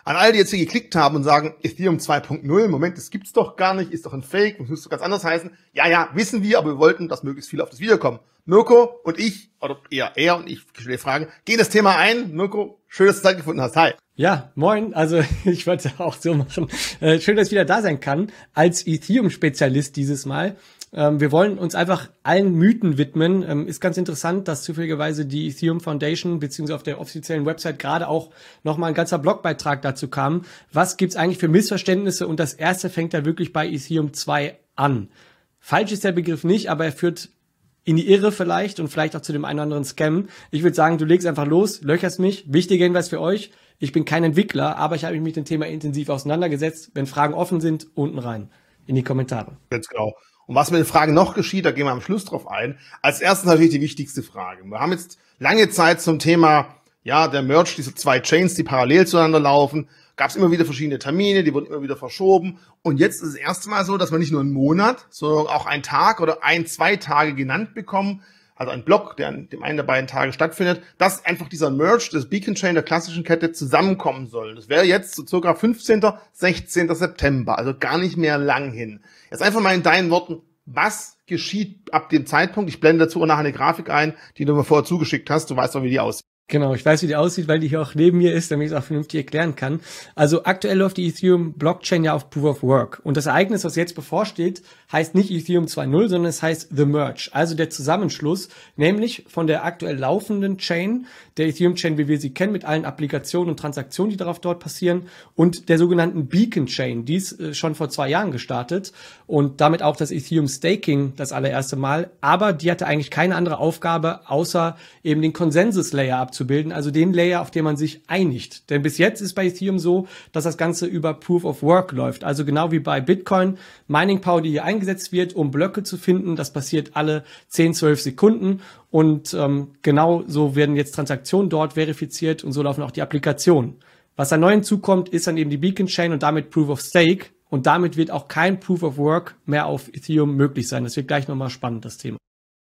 An alle, die jetzt hier geklickt haben und sagen, Ethereum 2.0, Moment, das gibt's doch gar nicht, ist doch ein Fake, das müsste ganz anders heißen. Ja, wissen wir, aber wir wollten, dass möglichst viele auf das Video kommen. Mirko und ich, oder eher er und ich stelle Fragen, gehen das Thema ein. Mirko, schön, dass du Zeit gefunden hast. Hi. Ja, moin. Also ich wollte auch so machen. Schön, dass ich wieder da sein kann, als Ethereum-Spezialist dieses Mal. Wir wollen uns einfach allen Mythen widmen. Ist ganz interessant, dass zufälligerweise die Ethereum Foundation beziehungsweise auf der offiziellen Website gerade auch nochmal ein ganzer Blogbeitrag dazu kam. Was gibt's eigentlich für Missverständnisse? Und das erste fängt da wirklich bei Ethereum 2 an. Falsch ist der Begriff nicht, aber er führt in die Irre vielleicht und vielleicht auch zu dem einen oder anderen Scam. Ich würde sagen, du legst einfach los, löcherst mich. Wichtiger Hinweis für euch. Ich bin kein Entwickler, aber ich habe mich mit dem Thema intensiv auseinandergesetzt. Wenn Fragen offen sind, unten rein in die Kommentare. Ganz genau. Und was mit den Fragen noch geschieht, da gehen wir am Schluss drauf ein. Als erstes natürlich die wichtigste Frage. Wir haben jetzt lange Zeit zum Thema, ja, der Merge, diese zwei Chains, die parallel zueinander laufen, gab es immer wieder verschiedene Termine, die wurden immer wieder verschoben. Und jetzt ist es das erste Mal so, dass wir nicht nur einen Monat, sondern auch einen Tag oder 1-2 Tage genannt bekommen, also ein Block, der an dem einen der beiden Tage stattfindet, dass einfach dieser Merge des Beacon Chain der klassischen Kette zusammenkommen soll. Das wäre jetzt so circa 15., 16. September, also gar nicht mehr lang hin. Jetzt einfach mal in deinen Worten, was geschieht ab dem Zeitpunkt? Ich blende dazu auch nachher eine Grafik ein, die du mir vorher zugeschickt hast. Du weißt doch, wie die aussieht. Genau, ich weiß, wie die aussieht, weil die hier auch neben mir ist, damit ich es auch vernünftig erklären kann. Also aktuell läuft die Ethereum Blockchain ja auf Proof of Work. Und das Ereignis, was jetzt bevorsteht, heißt nicht Ethereum 2.0, sondern es heißt The Merge. Also der Zusammenschluss, nämlich von der aktuell laufenden Chain, der Ethereum Chain, wie wir sie kennen, mit allen Applikationen und Transaktionen, die darauf dort passieren, und der sogenannten Beacon Chain. Die ist schon vor 2 Jahren gestartet und damit auch das Ethereum Staking das allererste Mal. Aber die hatte eigentlich keine andere Aufgabe, außer eben den Consensus-Layer abzubilden, also den Layer, auf den man sich einigt. Denn bis jetzt ist bei Ethereum so, dass das Ganze über Proof of Work läuft. Also genau wie bei Bitcoin, Mining Power, die hier eingesetzt wird, um Blöcke zu finden. Das passiert alle 10, 12 Sekunden. Und genau so werden jetzt Transaktionen dort verifiziert und so laufen auch die Applikationen. Was da neu hinzukommt, ist dann eben die Beacon Chain und damit Proof of Stake. Und damit wird auch kein Proof of Work mehr auf Ethereum möglich sein. Das wird gleich nochmal spannend, das Thema.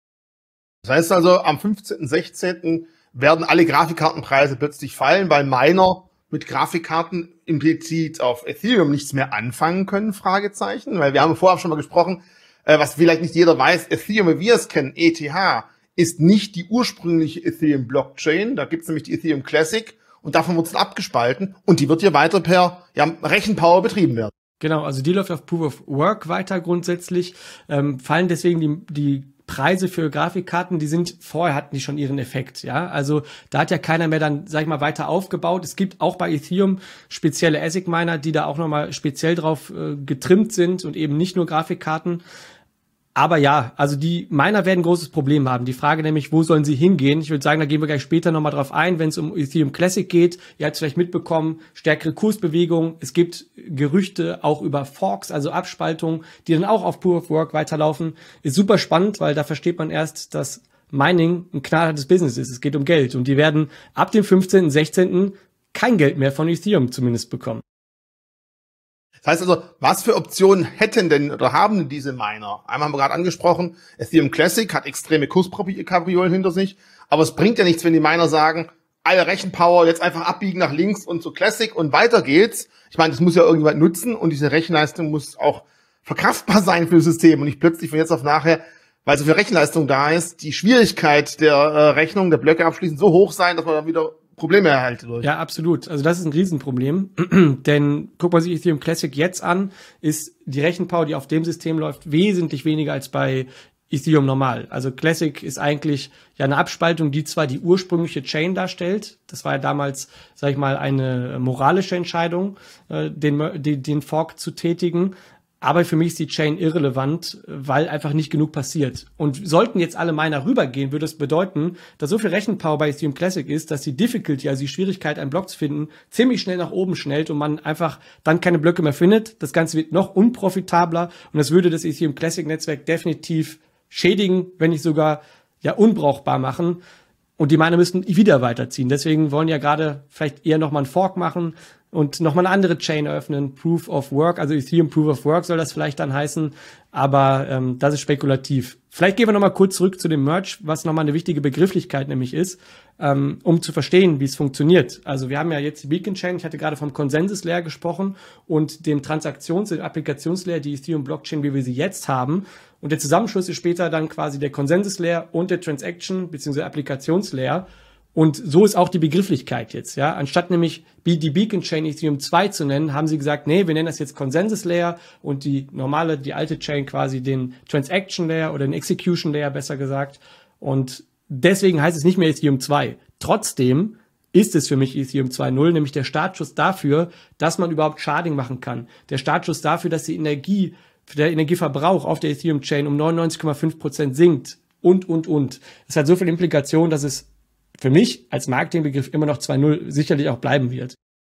Das heißt also, am 15., 16. werden alle Grafikkartenpreise plötzlich fallen, weil Miner mit Grafikkarten implizit auf Ethereum nichts mehr anfangen können, Fragezeichen. Weil wir haben vorher schon mal gesprochen, was vielleicht nicht jeder weiß, Ethereum, wie wir es kennen, ETH, ist nicht die ursprüngliche Ethereum-Blockchain. Da gibt es nämlich die Ethereum Classic und davon wird es abgespalten und die wird hier weiter per Rechenpower betrieben werden. Genau, also die läuft auf Proof of Work weiter grundsätzlich, fallen deswegen die Preise für Grafikkarten, vorher hatten die schon ihren Effekt, ja. Also da hat ja keiner mehr dann, sag ich mal, weiter aufgebaut. Es gibt auch bei Ethereum spezielle ASIC-Miner, die da auch nochmal speziell drauf getrimmt sind und eben nicht nur Grafikkarten. Aber ja, also die Miner werden ein großes Problem haben. Die Frage nämlich, wo sollen sie hingehen? Ich würde sagen, da gehen wir gleich später nochmal drauf ein, wenn es um Ethereum Classic geht. Ihr habt es vielleicht mitbekommen, stärkere Kursbewegungen. Es gibt Gerüchte auch über Forks, also Abspaltungen, die dann auch auf Proof of Work weiterlaufen. Ist super spannend, weil da versteht man erst, dass Mining ein knallhartes Business ist. Es geht um Geld. Und die werden ab dem 15., 16. kein Geld mehr von Ethereum zumindest bekommen. Das heißt also, was für Optionen hätten denn oder haben denn diese Miner? Einmal haben wir gerade angesprochen, Ethereum Classic hat extreme Kurskapriolen hinter sich, aber es bringt ja nichts, wenn die Miner sagen, alle Rechenpower jetzt einfach abbiegen nach links und zu Classic und weiter geht's. Ich meine, das muss ja irgendjemand nutzen und diese Rechenleistung muss auch verkraftbar sein für das System und nicht plötzlich von jetzt auf nachher, weil so viel Rechenleistung da ist, die Schwierigkeit der Rechnung, der Blöcke abschließen so hoch sein, dass man dann wieder Probleme erhalten durch. Ja, absolut. Also das ist ein Riesenproblem, denn guck mal sich Ethereum Classic jetzt an, ist die Rechenpower, die auf dem System läuft, wesentlich weniger als bei Ethereum normal. Also Classic ist eigentlich ja eine Abspaltung, die zwar die ursprüngliche Chain darstellt, das war ja damals, sag ich mal, eine moralische Entscheidung, den Fork zu tätigen, aber für mich ist die Chain irrelevant, weil einfach nicht genug passiert. Und sollten jetzt alle Miner rübergehen, würde es bedeuten, dass so viel Rechenpower bei Ethereum Classic ist, dass die Difficulty, also die Schwierigkeit, einen Block zu finden, ziemlich schnell nach oben schnellt und man einfach dann keine Blöcke mehr findet. Das Ganze wird noch unprofitabler und das würde das Ethereum Classic Netzwerk definitiv schädigen, wenn nicht sogar ja unbrauchbar machen. Und die Miner müssen wieder weiterziehen. Deswegen wollen ja gerade vielleicht eher nochmal einen Fork machen und nochmal eine andere Chain eröffnen. Proof of Work, also Ethereum Proof of Work soll das vielleicht dann heißen. Aber das ist spekulativ. Vielleicht gehen wir nochmal kurz zurück zu dem Merge, was nochmal eine wichtige Begrifflichkeit nämlich ist, um zu verstehen, wie es funktioniert. Also wir haben ja jetzt die Beacon Chain, ich hatte gerade vom Consensus Layer gesprochen und dem Applikationslayer, die Ethereum Blockchain, wie wir sie jetzt haben. Und der Zusammenschluss ist später dann quasi der Consensus Layer und der Transaction bzw. Applikationslayer. Und so ist auch die Begrifflichkeit jetzt, ja. Anstatt nämlich die Beacon Chain Ethereum 2 zu nennen, haben sie gesagt, nee, wir nennen das jetzt Consensus Layer und die alte Chain quasi den Transaction Layer oder den Execution Layer besser gesagt. Und deswegen heißt es nicht mehr Ethereum 2. Trotzdem ist es für mich Ethereum 2.0, nämlich der Startschuss dafür, dass man überhaupt Sharding machen kann. Der Startschuss dafür, dass der Energieverbrauch auf der Ethereum Chain um 99,5% sinkt und. Es hat so viele Implikationen, dass es für mich als Marketingbegriff immer noch 2.0 sicherlich auch bleiben wird.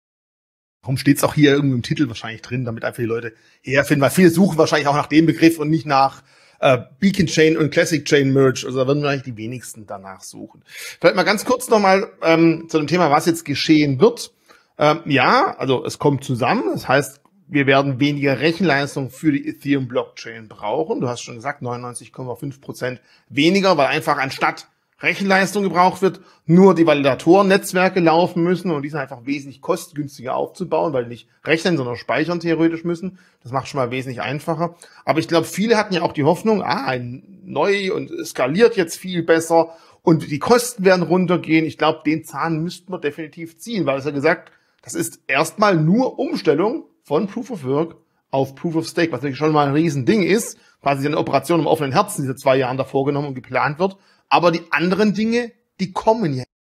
Warum steht's auch hier irgendwo im Titel wahrscheinlich drin, damit einfach die Leute herfinden, weil viele suchen wahrscheinlich auch nach dem Begriff und nicht nach Beacon Chain und Classic Chain Merge. Also da würden wahrscheinlich die wenigsten danach suchen. Vielleicht mal ganz kurz nochmal zu dem Thema, was jetzt geschehen wird. Ja, also es kommt zusammen. Das heißt, wir werden weniger Rechenleistung für die Ethereum Blockchain brauchen. Du hast schon gesagt, 99,5% weniger, weil einfach anstatt Rechenleistung gebraucht wird, nur die Validatoren-Netzwerke laufen müssen und die sind einfach wesentlich kostengünstiger aufzubauen, weil die nicht rechnen, sondern speichern theoretisch müssen. Das macht schon mal wesentlich einfacher. Aber ich glaube, viele hatten ja auch die Hoffnung, neu und skaliert jetzt viel besser und die Kosten werden runtergehen. Ich glaube, den Zahn müssten wir definitiv ziehen, weil es ja gesagt, das ist erstmal nur Umstellung von Proof of Work auf Proof of Stake, was natürlich schon mal ein Riesending ist. Quasi eine Operation im offenen Herzen, die seit 2 Jahren da vorgenommen und geplant wird. Aber die anderen Dinge, die kommen ja.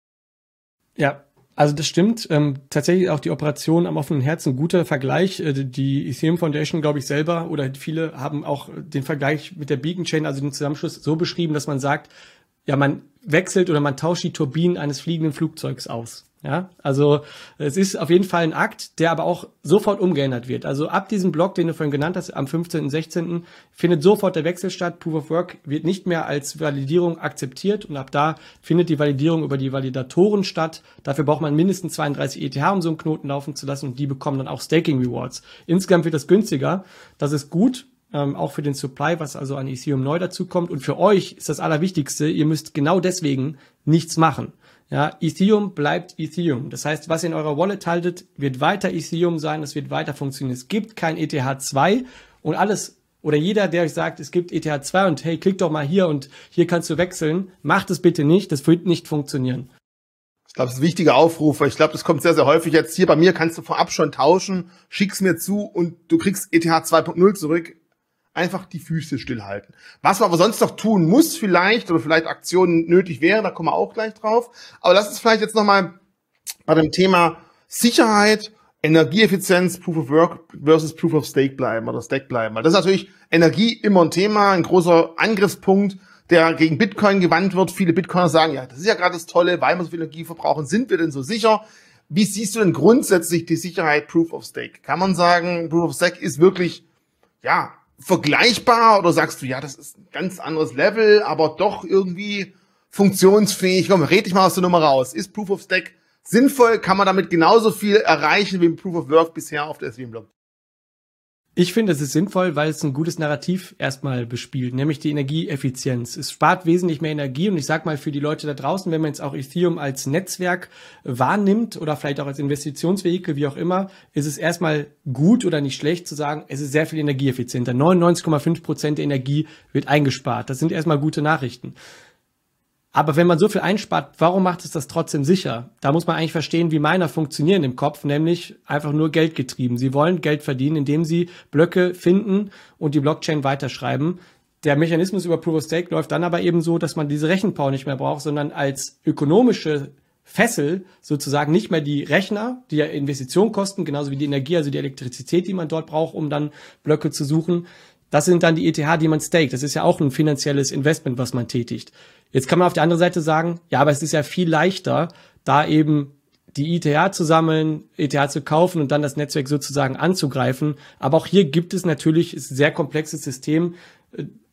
Ja, also das stimmt. Tatsächlich auch die Operation am offenen Herzen, guter Vergleich. Die Ethereum Foundation, glaube ich, selber oder viele haben auch den Vergleich mit der Beacon Chain, also den Zusammenschluss, so beschrieben, dass man sagt, ja, man wechselt oder man tauscht die Turbinen eines fliegenden Flugzeugs aus. Ja, also es ist auf jeden Fall ein Akt, der aber auch sofort umgeändert wird. Also ab diesem Block, den du vorhin genannt hast, am 15. und 16. findet sofort der Wechsel statt. Proof of Work wird nicht mehr als Validierung akzeptiert und ab da findet die Validierung über die Validatoren statt. Dafür braucht man mindestens 32 ETH, um so einen Knoten laufen zu lassen und die bekommen dann auch Staking Rewards. Insgesamt wird das günstiger. Das ist gut. Auch für den Supply, was also an Ethereum neu dazu kommt. Und für euch ist das Allerwichtigste, ihr müsst genau deswegen nichts machen. Ja, Ethereum bleibt Ethereum. Das heißt, was ihr in eurer Wallet haltet, wird weiter Ethereum sein, es wird weiter funktionieren. Es gibt kein ETH2 und alles, oder jeder, der euch sagt, es gibt ETH2 und hey, klick doch mal hier und hier kannst du wechseln, macht es bitte nicht, das wird nicht funktionieren. Ich glaube, das ist ein wichtiger Aufruf, weil ich glaube, das kommt sehr, sehr häufig jetzt. Hier bei mir kannst du vorab schon tauschen, schick's mir zu und du kriegst ETH 2.0 zurück. Einfach die Füße stillhalten. Was man aber sonst noch tun muss vielleicht, oder vielleicht Aktionen nötig wären, da kommen wir auch gleich drauf. Aber lass uns vielleicht jetzt nochmal bei dem Thema Sicherheit, Energieeffizienz, Proof of Work versus Proof of Stake bleiben oder Stack bleiben. Weil das ist natürlich Energie immer ein Thema, ein großer Angriffspunkt, der gegen Bitcoin gewandt wird. Viele Bitcoiner sagen, ja, das ist ja gerade das Tolle, weil wir so viel Energie verbrauchen, sind wir denn so sicher? Wie siehst du denn grundsätzlich die Sicherheit Proof of Stake? Kann man sagen, Proof of Stake ist wirklich, ja, vergleichbar oder sagst du, ja, das ist ein ganz anderes Level, aber doch irgendwie funktionsfähig? Komm, red dich mal aus der Nummer raus. Ist Proof of Stake sinnvoll? Kann man damit genauso viel erreichen wie Proof of Work bisher auf der Ethereum-Block? Ich finde, es ist sinnvoll, weil es ein gutes Narrativ erstmal bespielt, nämlich die Energieeffizienz. Es spart wesentlich mehr Energie und ich sag mal für die Leute da draußen, wenn man jetzt auch Ethereum als Netzwerk wahrnimmt oder vielleicht auch als Investitionsvehikel, wie auch immer, ist es erstmal gut oder nicht schlecht zu sagen, es ist sehr viel energieeffizienter. 99,5% der Energie wird eingespart. Das sind erstmal gute Nachrichten. Aber wenn man so viel einspart, warum macht es das trotzdem sicher? Da muss man eigentlich verstehen, wie Miner funktionieren im Kopf, nämlich einfach nur geldgetrieben. Sie wollen Geld verdienen, indem sie Blöcke finden und die Blockchain weiterschreiben. Der Mechanismus über Proof of Stake läuft dann aber eben so, dass man diese Rechenpower nicht mehr braucht, sondern als ökonomische Fessel sozusagen nicht mehr die Rechner, die ja Investitionen kosten, genauso wie die Energie, also die Elektrizität, die man dort braucht, um dann Blöcke zu suchen. Das sind dann die ETH, die man staked. Das ist ja auch ein finanzielles Investment, was man tätigt. Jetzt kann man auf der anderen Seite sagen, ja, aber es ist ja viel leichter, da eben die ETH zu sammeln, ETH zu kaufen und dann das Netzwerk sozusagen anzugreifen. Aber auch hier gibt es natürlich, ist ein sehr komplexes System.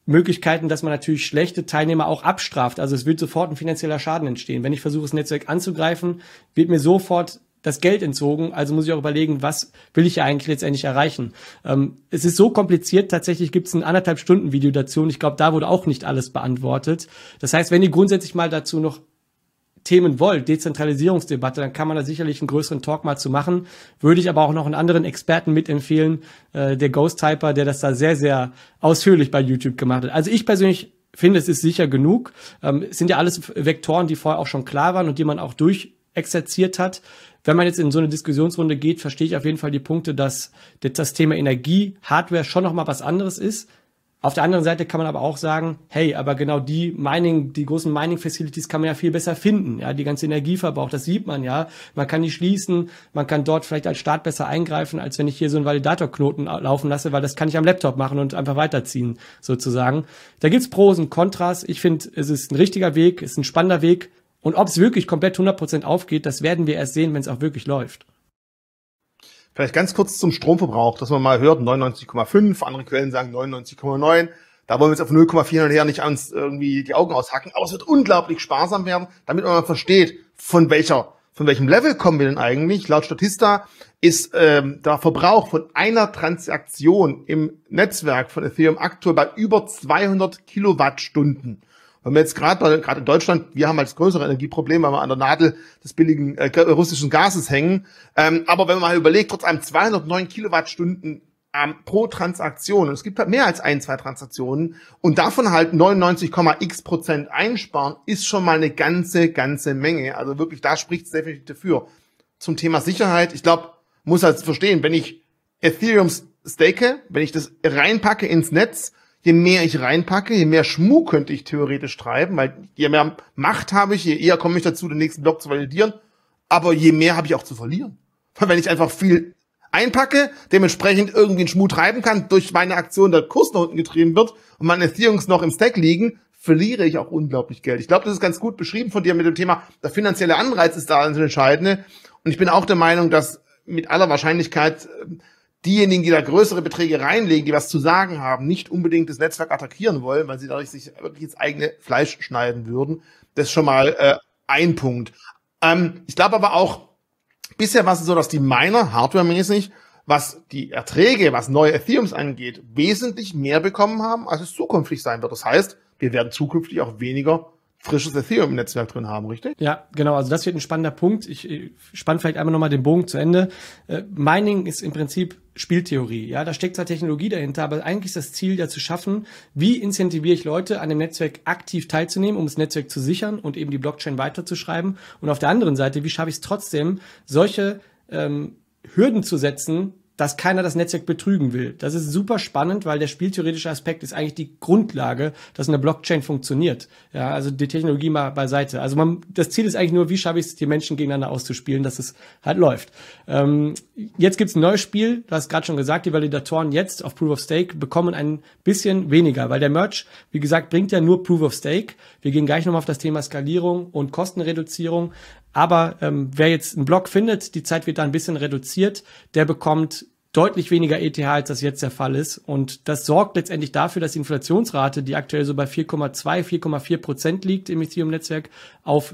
Möglichkeiten, dass man natürlich schlechte Teilnehmer auch abstraft. Also es wird sofort ein finanzieller Schaden entstehen. Wenn ich versuche, das Netzwerk anzugreifen, wird mir sofort das Geld entzogen. Also muss ich auch überlegen, was will ich ja eigentlich letztendlich erreichen. Es ist so kompliziert. Tatsächlich gibt es ein 1,5 Stunden Video dazu. Und ich glaube, da wurde auch nicht alles beantwortet. Das heißt, wenn ihr grundsätzlich mal dazu noch Themen wollt, Dezentralisierungsdebatte, dann kann man da sicherlich einen größeren Talk mal zu machen. Würde ich aber auch noch einen anderen Experten mitempfehlen, der Ghost Typer, der das da sehr, sehr ausführlich bei YouTube gemacht hat. Also ich persönlich finde, es ist sicher genug. Es sind ja alles Vektoren, die vorher auch schon klar waren und die man auch durchexerziert hat. Wenn man jetzt in so eine Diskussionsrunde geht, verstehe ich auf jeden Fall die Punkte, dass das Thema Energie, Hardware schon noch mal was anderes ist. Auf der anderen Seite kann man aber auch sagen, hey, aber genau die großen Mining-Facilities kann man ja viel besser finden, ja, die ganze Energieverbrauch, das sieht man ja, man kann die schließen, man kann dort vielleicht als Staat besser eingreifen, als wenn ich hier so einen Validatorknoten laufen lasse, weil das kann ich am Laptop machen und einfach weiterziehen, sozusagen. Da gibt's Pros und Kontras, ich finde, es ist ein richtiger Weg, es ist ein spannender Weg und ob es wirklich komplett 100% aufgeht, das werden wir erst sehen, wenn es auch wirklich läuft. Vielleicht ganz kurz zum Stromverbrauch, dass man mal hört, 99,5, andere Quellen sagen 99,9. Da wollen wir jetzt auf 0,4 hin und her nicht uns irgendwie die Augen aushacken. Aber es wird unglaublich sparsam werden, damit man mal versteht, von welchem Level kommen wir denn eigentlich. Laut Statista ist der Verbrauch von einer Transaktion im Netzwerk von Ethereum aktuell bei über 200 Kilowattstunden. Wenn wir jetzt gerade in Deutschland, wir haben halt das größere Energieproblem, weil wir an der Nadel des billigen russischen Gases hängen. Aber wenn man mal überlegt, trotz einem 209 Kilowattstunden pro Transaktion, und es gibt halt mehr als 2 Transaktionen, und davon halt 99,x% einsparen, ist schon mal eine ganze Menge. Also wirklich, da spricht es definitiv dafür. Zum Thema Sicherheit, ich glaube, muss halt verstehen, wenn ich Ethereum stake, wenn ich das reinpacke ins Netz, je mehr ich reinpacke, je mehr Schmuh könnte ich theoretisch treiben, weil je mehr Macht habe ich, je eher komme ich dazu, den nächsten Block zu validieren, aber je mehr habe ich auch zu verlieren. Weil wenn ich einfach viel einpacke, dementsprechend irgendwie einen Schmuh treiben kann, durch meine Aktion der Kurs nach unten getrieben wird und meine Ethereums noch im Stack liegen, verliere ich auch unglaublich Geld. Ich glaube, das ist ganz gut beschrieben von dir mit dem Thema, der finanzielle Anreiz ist da das Entscheidende. Und ich bin auch der Meinung, dass mit aller Wahrscheinlichkeit diejenigen, die da größere Beträge reinlegen, die was zu sagen haben, nicht unbedingt das Netzwerk attackieren wollen, weil sie dadurch sich wirklich ins eigene Fleisch schneiden würden. Das ist schon mal ein Punkt. Ich glaube aber auch, bisher war es so, dass die Miner hardwaremäßig, was die Erträge, was neue Ethereums angeht, wesentlich mehr bekommen haben, als es zukünftig sein wird. Das heißt, wir werden zukünftig auch weniger frisches Ethereum im Netzwerk drin haben, richtig? Ja, genau. Also das wird ein spannender Punkt. Ich spanne vielleicht einmal nochmal den Bogen zu Ende. Mining ist im Prinzip Spieltheorie. Ja, da steckt zwar Technologie dahinter, aber eigentlich ist das Ziel ja zu schaffen, wie incentiviere ich Leute, an dem Netzwerk aktiv teilzunehmen, um das Netzwerk zu sichern und eben die Blockchain weiterzuschreiben. Und auf der anderen Seite, wie schaffe ich es trotzdem, solche Hürden zu setzen, dass keiner das Netzwerk betrügen will. Das ist super spannend, weil der spieltheoretische Aspekt ist eigentlich die Grundlage, dass eine Blockchain funktioniert. Ja, also die Technologie mal beiseite. Also das Ziel ist eigentlich nur, wie schaffe ich es, die Menschen gegeneinander auszuspielen, dass es halt läuft. Jetzt gibt's ein neues Spiel, du hast gerade schon gesagt, die Validatoren jetzt auf Proof of Stake bekommen ein bisschen weniger, weil der Merge, wie gesagt, bringt ja nur Proof of Stake. Wir gehen gleich nochmal auf das Thema Skalierung und Kostenreduzierung. Aber wer jetzt einen Block findet, die Zeit wird da ein bisschen reduziert, der bekommt deutlich weniger ETH, als das jetzt der Fall ist. Und das sorgt letztendlich dafür, dass die Inflationsrate, die aktuell so bei 4,2, 4,4% liegt im Ethereum-Netzwerk, auf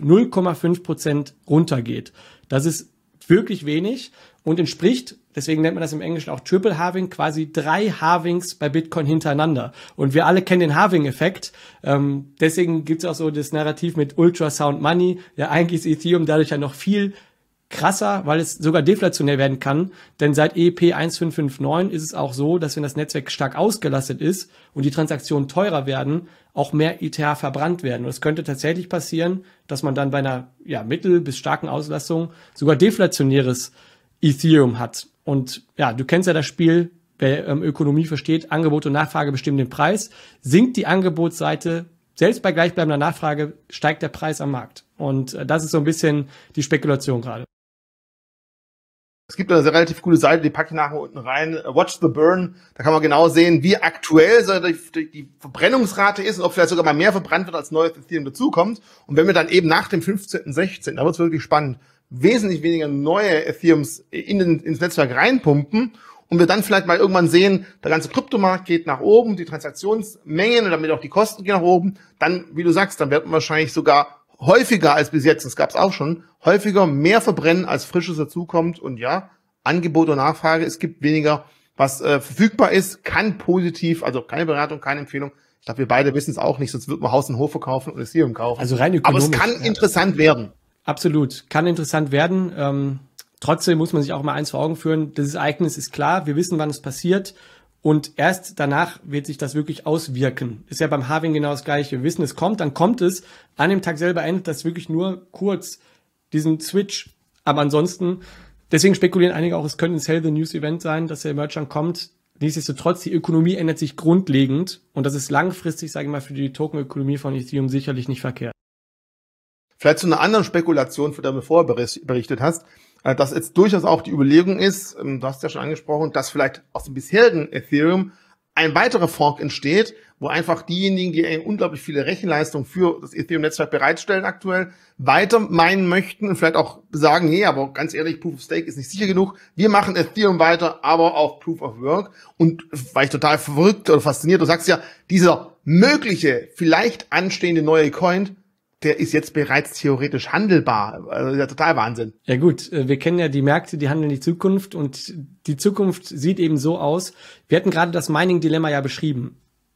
0,5% runtergeht. Das ist wirklich wenig und entspricht, deswegen nennt man das im Englischen auch Triple Halving, quasi 3 Halvings bei Bitcoin hintereinander. Und wir alle kennen den Halving-Effekt. Deswegen gibt es auch so das Narrativ mit Ultrasound Money. Ja, eigentlich ist Ethereum dadurch ja noch viel krasser, weil es sogar deflationär werden kann. Denn seit EEP 1559 ist es auch so, dass wenn das Netzwerk stark ausgelastet ist und die Transaktionen teurer werden, auch mehr ETH verbrannt werden. Und es könnte tatsächlich passieren, dass man dann bei einer mittel- bis starken Auslastung sogar deflationäres Ethereum hat. Und ja, du kennst ja das Spiel, wer Ökonomie versteht, Angebot und Nachfrage bestimmen den Preis. Sinkt die Angebotsseite, selbst bei gleichbleibender Nachfrage, steigt der Preis am Markt. Und das ist so ein bisschen die Spekulation gerade. Es gibt eine relativ coole Seite, die packe ich nachher unten rein. Watch the Burn. Da kann man genau sehen, wie aktuell so die Verbrennungsrate ist und ob vielleicht sogar mal mehr verbrannt wird, als neues Ethereum dazukommt. Und wenn wir dann eben nach dem 15.16., da wird es wirklich spannend, wesentlich weniger neue Ethereums ins Netzwerk reinpumpen und wir dann vielleicht mal irgendwann sehen, der ganze Kryptomarkt geht nach oben, die Transaktionsmengen und damit auch die Kosten gehen nach oben, dann, wie du sagst, dann wird man wahrscheinlich sogar häufiger als bis jetzt, das gab es auch schon, häufiger mehr verbrennen, als Frisches dazukommt. Und ja, Angebot und Nachfrage, es gibt weniger, was verfügbar ist, kann positiv, also keine Beratung, keine Empfehlung. Ich glaube, wir beide wissen es auch nicht, sonst wird man Haus und Hof verkaufen und Ethereum kaufen. Also rein ökonomisch. Aber es kann interessant werden. Absolut, kann interessant werden. Trotzdem muss man sich auch mal eins vor Augen führen, das Ereignis ist klar, wir wissen, wann es passiert. Und erst danach wird sich das wirklich auswirken. Ist ja beim Halving genau das Gleiche. Wir wissen, es kommt, dann kommt es. An dem Tag selber endet das wirklich nur kurz, diesen Switch. Aber ansonsten, deswegen spekulieren einige auch, es könnte ein Sell the News Event sein, dass der Merchant kommt. Nichtsdestotrotz, die Ökonomie ändert sich grundlegend. Und das ist langfristig, sage ich mal, für die Tokenökonomie von Ethereum sicherlich nicht verkehrt. Vielleicht zu einer anderen Spekulation, von der du vorher berichtet hast, dass jetzt durchaus auch die Überlegung ist, du hast ja schon angesprochen, dass vielleicht aus dem bisherigen Ethereum ein weiterer Fork entsteht, wo einfach diejenigen, die unglaublich viele Rechenleistung für das Ethereum-Netzwerk bereitstellen aktuell, weiter meinen möchten und vielleicht auch sagen, nee, aber ganz ehrlich, Proof of Stake ist nicht sicher genug. Wir machen Ethereum weiter, aber auf Proof of Work. Und war ich total verrückt oder fasziniert, du sagst ja, dieser mögliche, vielleicht anstehende neue Coin, der ist jetzt bereits theoretisch handelbar. Also ja, total Wahnsinn. Ja gut, wir kennen ja die Märkte, die handeln die Zukunft und die Zukunft sieht eben so aus. Wir hatten gerade das Mining-Dilemma ja beschrieben.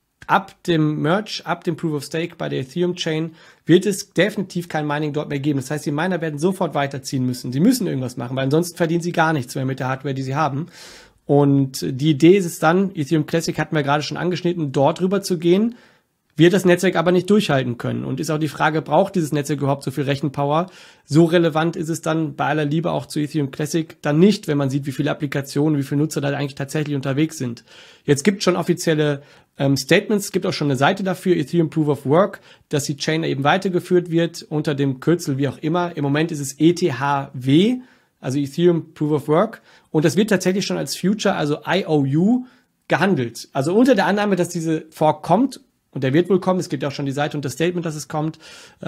Ab dem Merge, ab dem Proof of Stake bei der Ethereum-Chain wird es definitiv kein Mining dort mehr geben. Das heißt, die Miner werden sofort weiterziehen müssen. Sie müssen irgendwas machen, weil ansonsten verdienen sie gar nichts mehr mit der Hardware, die sie haben. Und die Idee ist es dann, Ethereum Classic hatten wir gerade schon angeschnitten, dort rüber zu gehen, wird das Netzwerk aber nicht durchhalten können. Und ist auch die Frage, braucht dieses Netzwerk überhaupt so viel Rechenpower? So relevant ist es dann bei aller Liebe auch zu Ethereum Classic dann nicht, wenn man sieht, wie viele Applikationen, wie viele Nutzer da eigentlich tatsächlich unterwegs sind. Jetzt gibt es schon offizielle Statements, es gibt auch schon eine Seite dafür, Ethereum Proof of Work, dass die Chain eben weitergeführt wird unter dem Kürzel wie auch immer. Im Moment ist es ETHW, also Ethereum Proof of Work. Und das wird tatsächlich schon als Future, also IOU, gehandelt. Also unter der Annahme, dass diese Fork kommt, und der wird wohl kommen, es gibt ja auch schon die Seite und das Statement, dass es kommt,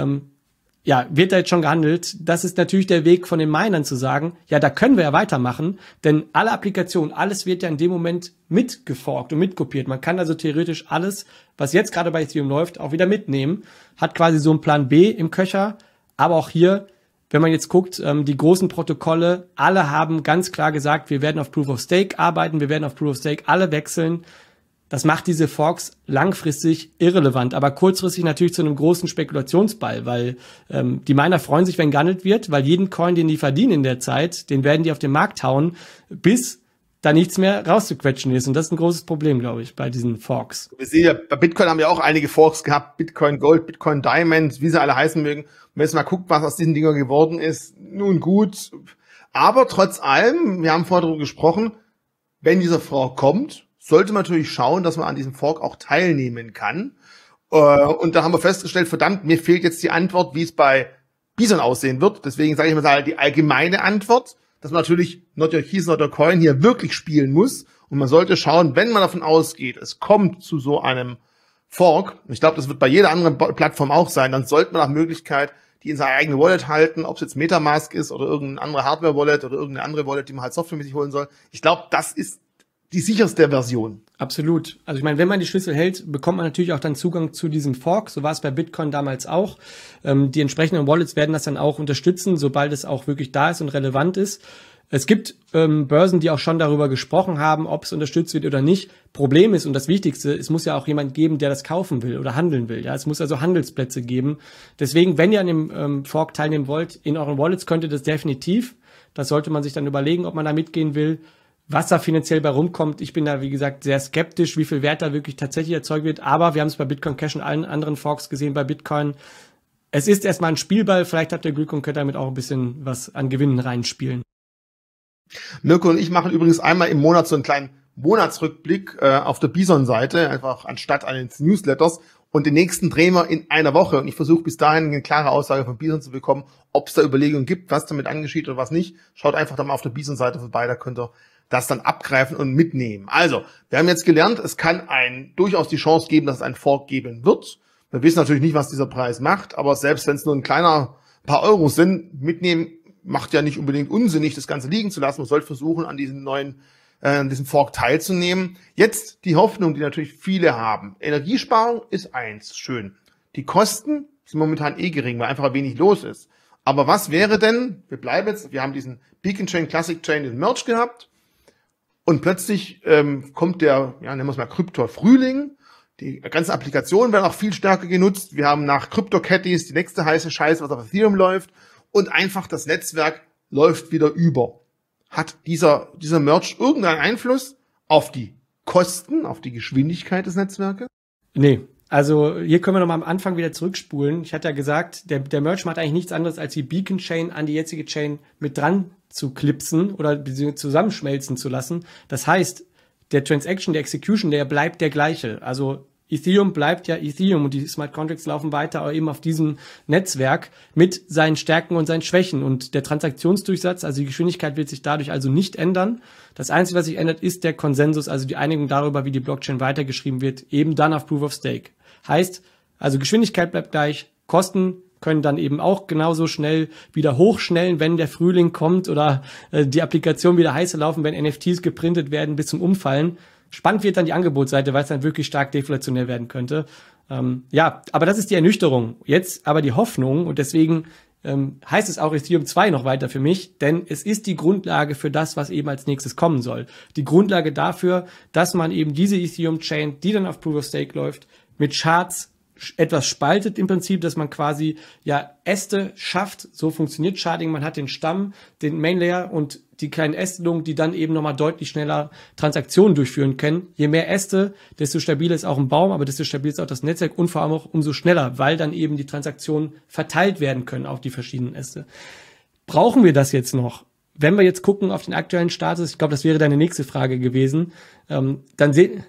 wird da jetzt schon gehandelt. Das ist natürlich der Weg von den Minern zu sagen, ja, da können wir ja weitermachen, denn alle Applikationen, alles wird ja in dem Moment mitgeforkt und mitkopiert. Man kann also theoretisch alles, was jetzt gerade bei Ethereum läuft, auch wieder mitnehmen, hat quasi so einen Plan B im Köcher, aber auch hier, wenn man jetzt guckt, die großen Protokolle, alle haben ganz klar gesagt, wir werden auf Proof of Stake arbeiten, wir werden auf Proof of Stake alle wechseln. Das macht diese Forks langfristig irrelevant, aber kurzfristig natürlich zu einem großen Spekulationsball, weil die Miner freuen sich, wenn gehandelt wird, weil jeden Coin, den die verdienen in der Zeit, den werden die auf den Markt hauen, bis da nichts mehr rauszuquetschen ist. Und das ist ein großes Problem, glaube ich, bei diesen Forks. Wir sehen ja, bei Bitcoin haben wir auch einige Forks gehabt, Bitcoin Gold, Bitcoin Diamond, wie sie alle heißen mögen. Und wenn man jetzt mal guckt, was aus diesen Dingern geworden ist, nun gut. Aber trotz allem, wir haben vorher darüber gesprochen, wenn dieser Fork kommt, sollte man natürlich schauen, dass man an diesem Fork auch teilnehmen kann. Und da haben wir festgestellt, verdammt, mir fehlt jetzt die Antwort, wie es bei Bison aussehen wird. Deswegen sage ich mal die allgemeine Antwort, dass man natürlich Not Your Keys, Not Your Coin hier wirklich spielen muss. Und man sollte schauen, wenn man davon ausgeht, es kommt zu so einem Fork, und ich glaube, das wird bei jeder anderen Plattform auch sein, dann sollte man nach Möglichkeit die in seine eigene Wallet halten, ob es jetzt Metamask ist oder irgendeine andere Hardware-Wallet oder irgendeine andere Wallet, die man halt softwaremäßig holen soll. Ich glaube, das ist die sicherste Version. Absolut. Also ich meine, wenn man die Schlüssel hält, bekommt man natürlich auch dann Zugang zu diesem Fork. So war es bei Bitcoin damals auch. Die entsprechenden Wallets werden das dann auch unterstützen, sobald es auch wirklich da ist und relevant ist. Es gibt Börsen, die auch schon darüber gesprochen haben, ob es unterstützt wird oder nicht. Problem ist, und das Wichtigste, es muss ja auch jemand geben, der das kaufen will oder handeln will. Ja, es muss also Handelsplätze geben. Deswegen, wenn ihr an dem Fork teilnehmen wollt, in euren Wallets könnt ihr das definitiv. Das sollte man sich dann überlegen, ob man da mitgehen will. Was da finanziell bei rumkommt, ich bin da, wie gesagt, sehr skeptisch, wie viel Wert da wirklich tatsächlich erzeugt wird. Aber wir haben es bei Bitcoin Cash und allen anderen Forks gesehen bei Bitcoin. Es ist erstmal ein Spielball. Vielleicht habt ihr Glück und könnt damit auch ein bisschen was an Gewinnen reinspielen. Mirko und ich machen übrigens einmal im Monat so einen kleinen Monatsrückblick auf der Bison-Seite, einfach anstatt eines Newsletters. Und den nächsten drehen wir in einer Woche. Und ich versuche bis dahin eine klare Aussage von Bison zu bekommen, ob es da Überlegungen gibt, was damit angeschieht oder was nicht. Schaut einfach da mal auf der Bison-Seite vorbei, da könnt ihr das dann abgreifen und mitnehmen. Also, wir haben jetzt gelernt, es kann durchaus die Chance geben, dass es einen Fork geben wird. Wir wissen natürlich nicht, was dieser Preis macht, aber selbst wenn es nur ein paar Euro sind, mitnehmen macht ja nicht unbedingt unsinnig, das Ganze liegen zu lassen. Man sollte versuchen, an diesen neuen an diesem Fork teilzunehmen. Jetzt die Hoffnung, die natürlich viele haben. Energiesparung ist eins, schön. Die Kosten sind momentan gering, weil einfach wenig los ist. Aber was wäre denn, wir haben diesen Beacon Chain, Classic Chain, den Merge gehabt und plötzlich kommt der, nennen wir es mal Krypto-Frühling. Die ganzen Applikationen werden auch viel stärker genutzt. Wir haben nach CryptoCatties die nächste heiße Scheiße, was auf Ethereum läuft. Und einfach das Netzwerk läuft wieder über. Hat dieser Merge irgendeinen Einfluss auf die Kosten, auf die Geschwindigkeit des Netzwerkes? Nee. Also hier können wir nochmal am Anfang wieder zurückspulen. Ich hatte ja gesagt, der Merge macht eigentlich nichts anderes, als die Beacon Chain an die jetzige Chain mit dran zu klipsen oder zusammenschmelzen zu lassen. Das heißt, der Transaction, der Execution, der bleibt der gleiche. Also Ethereum bleibt ja Ethereum und die Smart Contracts laufen weiter, aber eben auf diesem Netzwerk mit seinen Stärken und seinen Schwächen. Und der Transaktionsdurchsatz, also die Geschwindigkeit, wird sich dadurch also nicht ändern. Das Einzige, was sich ändert, ist der Konsensus, also die Einigung darüber, wie die Blockchain weitergeschrieben wird, eben dann auf Proof of Stake. Heißt, also Geschwindigkeit bleibt gleich, Kosten können dann eben auch genauso schnell wieder hochschnellen, wenn der Frühling kommt oder die Applikation wieder heißer laufen, wenn NFTs geprintet werden bis zum Umfallen. Spannend wird dann die Angebotsseite, weil es dann wirklich stark deflationär werden könnte. Aber das ist die Ernüchterung. Jetzt aber die Hoffnung und deswegen heißt es auch Ethereum 2 noch weiter für mich, denn es ist die Grundlage für das, was eben als nächstes kommen soll. Die Grundlage dafür, dass man eben diese Ethereum-Chain, die dann auf Proof of Stake läuft, mit Shards etwas spaltet im Prinzip, dass man quasi Äste schafft. So funktioniert Sharding. Man hat den Stamm, den Main Layer und die kleinen Ästelungen, die dann eben nochmal deutlich schneller Transaktionen durchführen können. Je mehr Äste, desto stabiler ist auch ein Baum, aber desto stabiler ist auch das Netzwerk und vor allem auch umso schneller, weil dann eben die Transaktionen verteilt werden können auf die verschiedenen Äste. Brauchen wir das jetzt noch? Wenn wir jetzt gucken auf den aktuellen Status, ich glaube, das wäre deine nächste Frage gewesen, dann sehen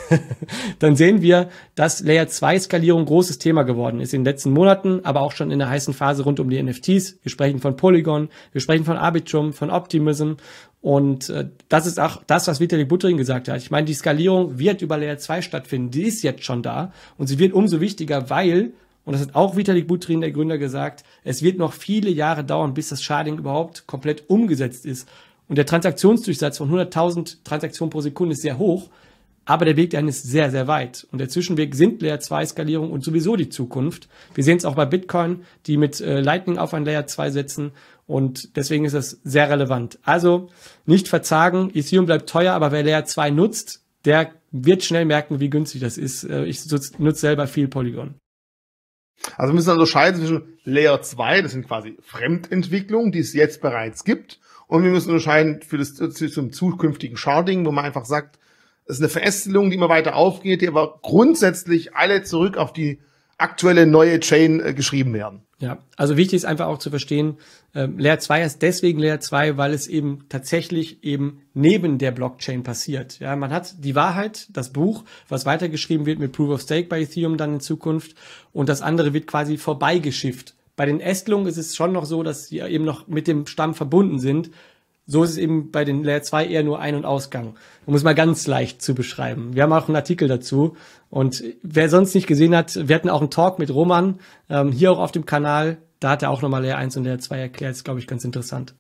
wir, dass Layer 2 Skalierung großes Thema geworden ist in den letzten Monaten, aber auch schon in der heißen Phase rund um die NFTs. Wir sprechen von Polygon, wir sprechen von Arbitrum, von Optimism und das ist auch das, was Vitalik Buterin gesagt hat. Ich meine, die Skalierung wird über Layer 2 stattfinden, die ist jetzt schon da und sie wird umso wichtiger, weil, und das hat auch Vitalik Buterin, der Gründer, gesagt, es wird noch viele Jahre dauern, bis das Sharding überhaupt komplett umgesetzt ist. Und der Transaktionsdurchsatz von 100.000 Transaktionen pro Sekunde ist sehr hoch, aber der Weg dahin ist sehr, sehr weit. Und der Zwischenweg sind Layer 2 Skalierung und sowieso die Zukunft. Wir sehen es auch bei Bitcoin, die mit Lightning auf ein Layer 2 setzen und deswegen ist das sehr relevant. Also nicht verzagen, Ethereum bleibt teuer, aber wer Layer 2 nutzt, der wird schnell merken, wie günstig das ist. Ich nutze selber viel Polygon. Also wir müssen unterscheiden zwischen Layer 2, das sind quasi Fremdentwicklungen, die es jetzt bereits gibt, und wir müssen unterscheiden zum zukünftigen Sharding, wo man einfach sagt, das ist eine Verästelung, die immer weiter aufgeht, die aber grundsätzlich alle zurück auf die aktuelle neue Chain geschrieben werden. Ja, also wichtig ist einfach auch zu verstehen, Layer 2 ist deswegen Layer 2, weil es eben tatsächlich eben neben der Blockchain passiert. Ja, man hat die Wahrheit, das Buch, was weitergeschrieben wird mit Proof of Stake bei Ethereum dann in Zukunft und das andere wird quasi vorbeigeschifft. Bei den Ästelungen ist es schon noch so, dass sie eben noch mit dem Stamm verbunden sind. So ist es eben bei den Layer 2 eher nur Ein- und Ausgang. Um es mal ganz leicht zu beschreiben. Wir haben auch einen Artikel dazu. Und wer sonst nicht gesehen hat, wir hatten auch einen Talk mit Roman, hier auch auf dem Kanal. Da hat er auch nochmal Layer 1 und Layer 2 erklärt. Das ist, glaube ich, ganz interessant.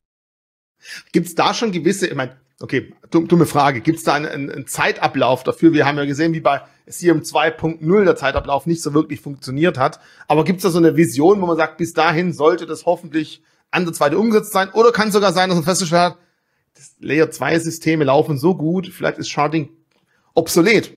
Gibt es da schon gewisse, ich meine, okay, dumme Frage, gibt es da einen Zeitablauf dafür? Wir haben ja gesehen, wie bei Ethereum 2.0 der Zeitablauf nicht so wirklich funktioniert hat. Aber gibt es da so eine Vision, wo man sagt, bis dahin sollte das hoffentlich ansatzweise umgesetzt sein? Oder kann es sogar sein, dass man festgestellt hat, das Layer 2 Systeme laufen so gut, vielleicht ist Sharding obsolet?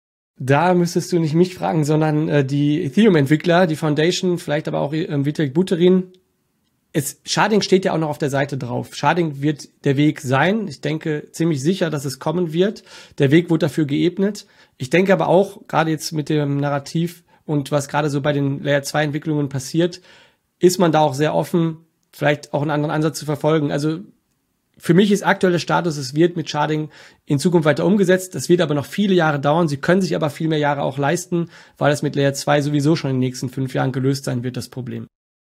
Da müsstest du nicht mich fragen, sondern die Ethereum-Entwickler, die Foundation, vielleicht aber auch Vitalik Buterin. Sharding steht ja auch noch auf der Seite drauf. Sharding wird der Weg sein. Ich denke ziemlich sicher, dass es kommen wird. Der Weg wurde dafür geebnet. Ich denke aber auch, gerade jetzt mit dem Narrativ und was gerade so bei den Layer 2 Entwicklungen passiert, ist man da auch sehr offen, vielleicht auch einen anderen Ansatz zu verfolgen. Also für mich ist aktueller Status, es wird mit Sharding in Zukunft weiter umgesetzt. Das wird aber noch viele Jahre dauern. Sie können sich aber viel mehr Jahre auch leisten, weil es mit Layer 2 sowieso schon in den nächsten 5 Jahren gelöst sein wird, das Problem.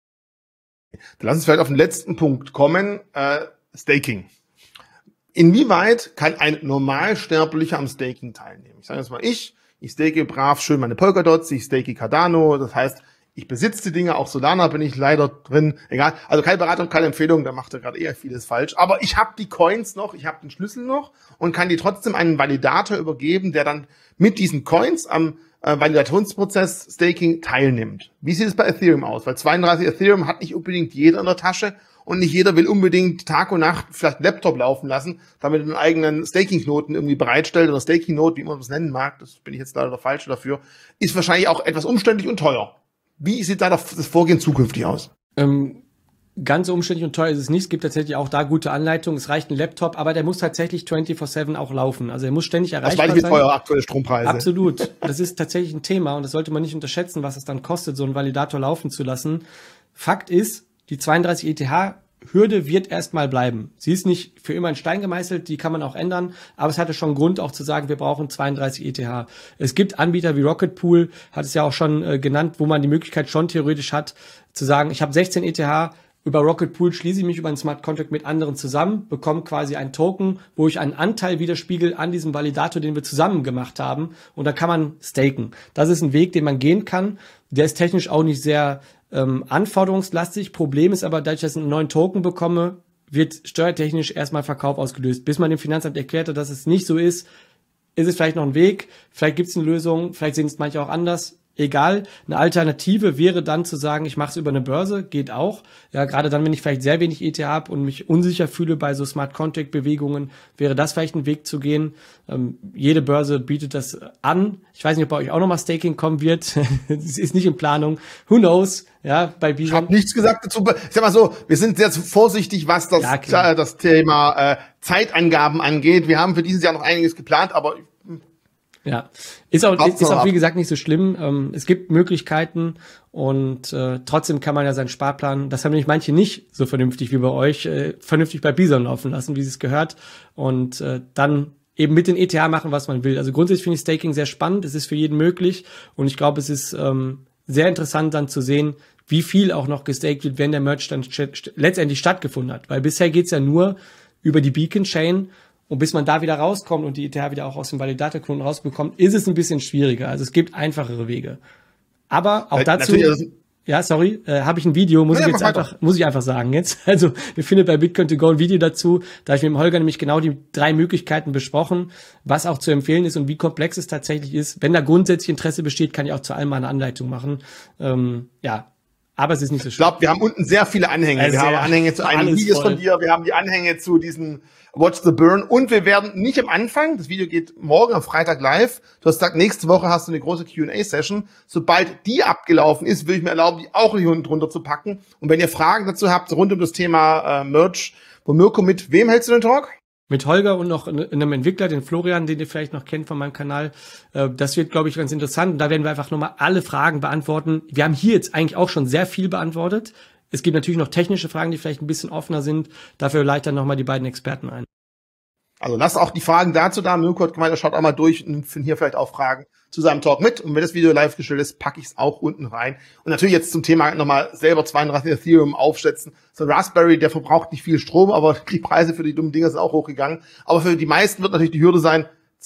Dann lass uns vielleicht auf den letzten Punkt kommen, Staking. Inwieweit kann ein Normalsterblicher am Staking teilnehmen? Ich sage jetzt mal, ich stake brav schön meine Polkadots, ich stake Cardano, das heißt, Ich besitze die Dinge, auch Solana bin ich leider drin. Egal, also keine Beratung, keine Empfehlung, da macht er gerade eher vieles falsch. Aber ich habe die Coins noch, ich habe den Schlüssel noch und kann die trotzdem einen Validator übergeben, der dann mit diesen Coins am Validationsprozess Staking teilnimmt. Wie sieht es bei Ethereum aus? Weil 32 Ethereum hat nicht unbedingt jeder in der Tasche und nicht jeder will unbedingt Tag und Nacht vielleicht einen Laptop laufen lassen, damit einen eigenen Staking-Knoten irgendwie bereitstellt oder Staking-Node, wie man das nennen mag, das bin ich jetzt leider der Falsche dafür, ist wahrscheinlich auch etwas umständlich und teuer. Wie sieht da das Vorgehen zukünftig aus? Ganz so umständlich und teuer ist es nicht. Es gibt tatsächlich auch da gute Anleitungen. Es reicht ein Laptop, aber der muss tatsächlich 24/7 auch laufen. Also er muss ständig erreichbar sein. Das weiß ich, wie teuer aktuelle Strompreise. Absolut. Das ist tatsächlich ein Thema und das sollte man nicht unterschätzen, was es dann kostet, so einen Validator laufen zu lassen. Fakt ist, die 32 ETH-Hürde wird erstmal bleiben. Sie ist nicht für immer in Stein gemeißelt, die kann man auch ändern, aber es hatte schon Grund auch zu sagen, wir brauchen 32 ETH. Es gibt Anbieter wie Rocket Pool, hat es ja auch schon genannt, wo man die Möglichkeit schon theoretisch hat, zu sagen, ich habe 16 ETH, über Rocket Pool schließe ich mich über einen Smart Contract mit anderen zusammen, bekomme quasi einen Token, wo ich einen Anteil widerspiegel an diesem Validator, den wir zusammen gemacht haben. Und da kann man staken. Das ist ein Weg, den man gehen kann. Der ist technisch auch nicht sehr anforderungslastig. Problem ist aber, dadurch, dass ich einen neuen Token bekomme, wird steuertechnisch erstmal Verkauf ausgelöst. Bis man dem Finanzamt erklärt hat, dass es nicht so ist es vielleicht noch ein Weg. Vielleicht gibt es eine Lösung. Vielleicht sehen es manche auch anders. Egal, eine Alternative wäre dann zu sagen, ich mache es über eine Börse, geht auch. Ja, gerade dann, wenn ich vielleicht sehr wenig ETH habe und mich unsicher fühle bei so Smart Contract Bewegungen, wäre das vielleicht ein Weg zu gehen. Jede Börse bietet das an. Ich weiß nicht, ob bei euch auch nochmal Staking kommen wird. Es ist nicht in Planung. Who knows? Ja, bei Bison. Ich habe nichts gesagt dazu. Ich sag mal so, wir sind sehr vorsichtig, was das Thema Zeitangaben angeht. Wir haben für dieses Jahr noch einiges geplant, aber ja, ist auch wie gesagt nicht so schlimm. Es gibt Möglichkeiten und trotzdem kann man ja seinen Sparplan, das haben nämlich manche nicht so vernünftig wie bei euch, vernünftig bei Bison laufen lassen, wie es gehört und dann eben mit den ETH machen, was man will. Also grundsätzlich finde ich Staking sehr spannend, es ist für jeden möglich und ich glaube, es ist sehr interessant dann zu sehen, wie viel auch noch gestaked wird, wenn der Merge dann letztendlich stattgefunden hat. Weil bisher geht's ja nur über die Beacon-Chain. Und bis man da wieder rauskommt und die ETH wieder auch aus dem Validator-Knoten rausbekommt, ist es ein bisschen schwieriger. Also es gibt einfachere Wege. Aber auch dazu, ja, sorry, habe ich ein Video, muss ich einfach sagen jetzt. Also ihr findet bei Bitcoin to go ein Video dazu. Da habe ich mit dem Holger nämlich genau die 3 Möglichkeiten besprochen, was auch zu empfehlen ist und wie komplex es tatsächlich ist. Wenn da grundsätzlich Interesse besteht, kann ich auch zu allem mal eine Anleitung machen. Ja, aber es ist nicht so schlimm. Ich glaube, wir haben unten sehr viele Anhänge. Wir haben Anhänge zu einigen Videos von dir, wir haben die Anhänge zu diesen Watch the Burn und wir werden nicht am Anfang, das Video geht morgen am Freitag live, du hast gesagt, nächste Woche hast du eine große Q&A-Session. Sobald die abgelaufen ist, will ich mir erlauben, die auch hier unten drunter zu packen. Und wenn ihr Fragen dazu habt, rund um das Thema Merch, wo Mirko, mit wem hältst du den Talk? Mit Holger und noch einem Entwickler, den Florian, den ihr vielleicht noch kennt von meinem Kanal. Das wird, glaube ich, ganz interessant. Und da werden wir einfach nochmal alle Fragen beantworten. Wir haben hier jetzt eigentlich auch schon sehr viel beantwortet. Es gibt natürlich noch technische Fragen, die vielleicht ein bisschen offener sind. Dafür leiten nochmal die beiden Experten ein. Also lasst auch die Fragen dazu da. Mirko hat gemeint, er schaut auch mal durch und findet hier vielleicht auch Fragen zu seinem Talk mit. Und wenn das Video live gestellt ist, packe ich es auch unten rein. Und natürlich jetzt zum Thema nochmal selber 32 Ethereum aufsetzen. So ein Raspberry, der verbraucht nicht viel Strom, aber die Preise für die dummen Dinger sind auch hochgegangen. Aber für die meisten wird natürlich die Hürde sein,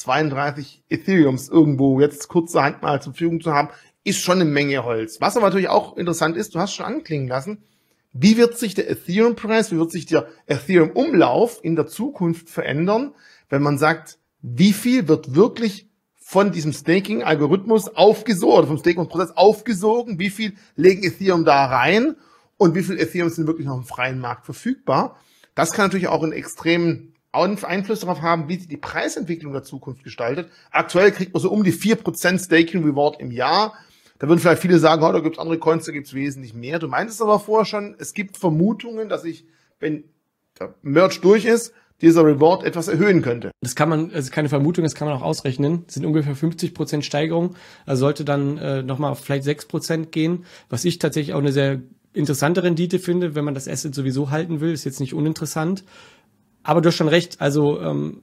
32 Ethereums irgendwo jetzt kurzerhand mal zur Verfügung zu haben, ist schon eine Menge Holz. Was aber natürlich auch interessant ist, du hast schon anklingen lassen, wie wird sich der Ethereum-Preis, wie wird sich der Ethereum-Umlauf in der Zukunft verändern, wenn man sagt, wie viel wird wirklich von diesem Staking-Algorithmus aufgesogen, oder vom Staking-Prozess aufgesogen, wie viel legen Ethereum da rein und wie viel Ethereum sind wirklich noch im freien Markt verfügbar. Das kann natürlich auch einen extremen Einfluss darauf haben, wie sich die Preisentwicklung der Zukunft gestaltet. Aktuell kriegt man so um die 4% Staking-Reward im Jahr. Da würden vielleicht viele sagen, oh, da gibt's andere Coins, da gibt's wesentlich mehr. Du meintest aber vorher schon, es gibt Vermutungen, dass sich, wenn der Merge durch ist, dieser Reward etwas erhöhen könnte. Das kann man, also keine Vermutung, das kann man auch ausrechnen. Das sind ungefähr 50% Steigerung. Also sollte dann nochmal auf vielleicht 6% gehen, was ich tatsächlich auch eine sehr interessante Rendite finde, wenn man das Asset sowieso halten will. Ist jetzt nicht uninteressant. Aber du hast schon recht. Also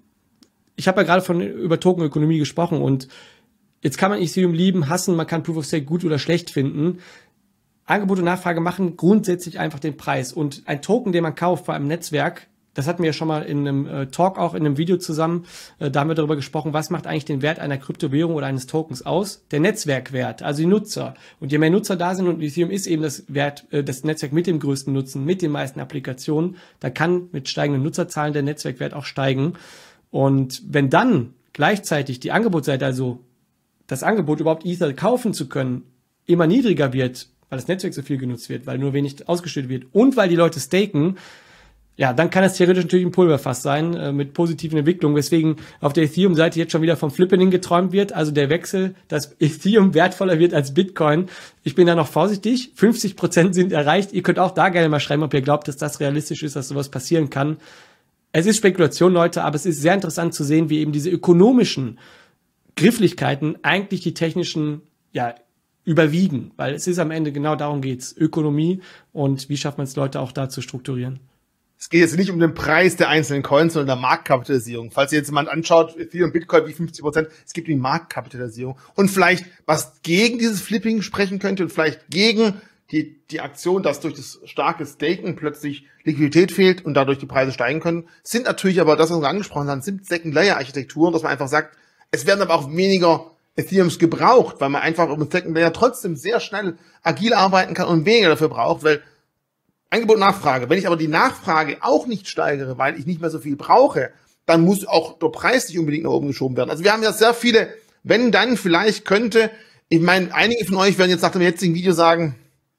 ich habe ja gerade über Tokenökonomie gesprochen und jetzt kann man Ethereum lieben, hassen, man kann Proof of Stake gut oder schlecht finden. Angebot und Nachfrage machen grundsätzlich einfach den Preis. Und ein Token, den man kauft bei einem Netzwerk, das hatten wir ja schon mal in einem Talk, auch in einem Video zusammen, da haben wir darüber gesprochen, was macht eigentlich den Wert einer Kryptowährung oder eines Tokens aus? Der Netzwerkwert, also die Nutzer. Und je mehr Nutzer da sind, und Ethereum ist eben das Netzwerk mit dem größten Nutzen, mit den meisten Applikationen, da kann mit steigenden Nutzerzahlen der Netzwerkwert auch steigen. Und wenn dann gleichzeitig die Angebotsseite, also das Angebot überhaupt Ether kaufen zu können, immer niedriger wird, weil das Netzwerk so viel genutzt wird, weil nur wenig ausgestellt wird und weil die Leute staken, ja, dann kann das theoretisch natürlich ein Pulverfass sein mit positiven Entwicklungen, weswegen auf der Ethereum-Seite jetzt schon wieder vom Flippening geträumt wird, also der Wechsel, dass Ethereum wertvoller wird als Bitcoin. Ich bin da noch vorsichtig, 50% sind erreicht. Ihr könnt auch da gerne mal schreiben, ob ihr glaubt, dass das realistisch ist, dass sowas passieren kann. Es ist Spekulation, Leute, aber es ist sehr interessant zu sehen, wie eben diese ökonomischen Grifflichkeiten eigentlich die technischen, ja, überwiegen, weil es ist am Ende genau darum geht's, Ökonomie und wie schafft man es, Leute auch da zu strukturieren. Es geht jetzt nicht um den Preis der einzelnen Coins, sondern der Marktkapitalisierung. Falls ihr jetzt jemand anschaut, Ethereum, Bitcoin wie 50%, es gibt die Marktkapitalisierung. Und vielleicht, was gegen dieses Flipping sprechen könnte und vielleicht gegen die Aktion, dass durch das starke Staken plötzlich Liquidität fehlt und dadurch die Preise steigen können, sind natürlich aber, das, was wir angesprochen haben, sind Second-Layer-Architekturen, dass man einfach sagt, es werden aber auch weniger Ethereums gebraucht, weil man einfach im Second Layer trotzdem sehr schnell agil arbeiten kann und weniger dafür braucht, weil Angebot und Nachfrage. Wenn ich aber die Nachfrage auch nicht steigere, weil ich nicht mehr so viel brauche, dann muss auch der Preis nicht unbedingt nach oben geschoben werden. Also wir haben ja sehr viele, wenn dann vielleicht könnte, ich meine, einige von euch werden jetzt nach dem jetzigen Video sagen,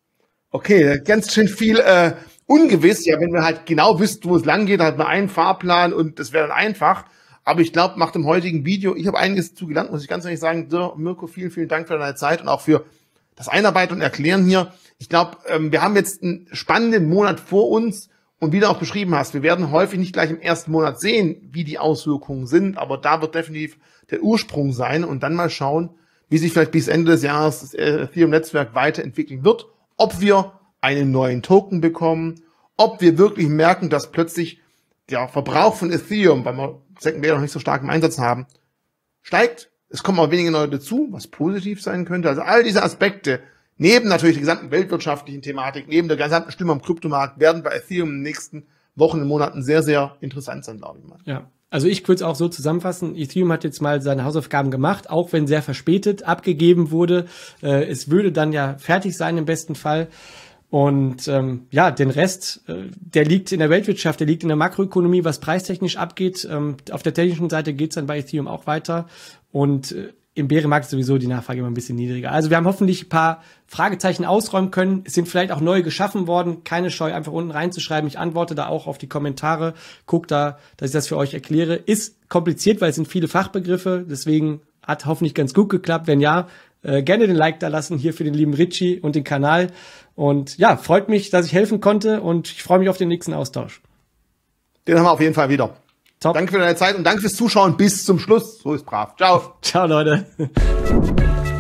okay, ganz schön viel ungewiss. Ja, wenn wir halt genau wüssten, wo es lang geht, hat man einen Fahrplan und das wäre dann einfach. Aber ich glaube, nach dem heutigen Video, ich habe einiges dazu gelernt, muss ich ganz ehrlich sagen. So, Mirko, vielen, vielen Dank für deine Zeit und auch für das Einarbeiten und Erklären hier. Ich glaube, wir haben jetzt einen spannenden Monat vor uns und wie du auch beschrieben hast, wir werden häufig nicht gleich im ersten Monat sehen, wie die Auswirkungen sind, aber da wird definitiv der Ursprung sein und dann mal schauen, wie sich vielleicht bis Ende des Jahres das Ethereum-Netzwerk weiterentwickeln wird, ob wir einen neuen Token bekommen, ob wir wirklich merken, dass plötzlich der Verbrauch von Ethereum, weil wir Second Layer noch nicht so stark im Einsatz haben, steigt. Es kommen auch weniger Leute dazu, was positiv sein könnte. Also all diese Aspekte, neben natürlich der gesamten weltwirtschaftlichen Thematik, neben der gesamten Stimme am Kryptomarkt, werden bei Ethereum in den nächsten Wochen und Monaten sehr, sehr interessant sein, glaube ich mal. Ja, also ich würde es auch so zusammenfassen. Ethereum hat jetzt mal seine Hausaufgaben gemacht, auch wenn sehr verspätet abgegeben wurde. Es würde dann ja fertig sein im besten Fall. Und ja, den Rest, der liegt in der Weltwirtschaft, der liegt in der Makroökonomie, was preistechnisch abgeht. Auf der technischen Seite geht's dann bei Ethereum auch weiter. Und im Bärenmarkt ist sowieso die Nachfrage immer ein bisschen niedriger. Also wir haben hoffentlich ein paar Fragezeichen ausräumen können. Es sind vielleicht auch neue geschaffen worden. Keine Scheu, einfach unten reinzuschreiben. Ich antworte da auch auf die Kommentare. Guckt da, dass ich das für euch erkläre. Ist kompliziert, weil es sind viele Fachbegriffe. Deswegen hat hoffentlich ganz gut geklappt. Wenn ja, gerne den Like da lassen hier für den lieben Richie und den Kanal. Und ja, freut mich, dass ich helfen konnte und ich freue mich auf den nächsten Austausch. Den haben wir auf jeden Fall wieder. Top. Danke für deine Zeit und danke fürs Zuschauen bis zum Schluss. So ist brav. Ciao. Ciao, Leute.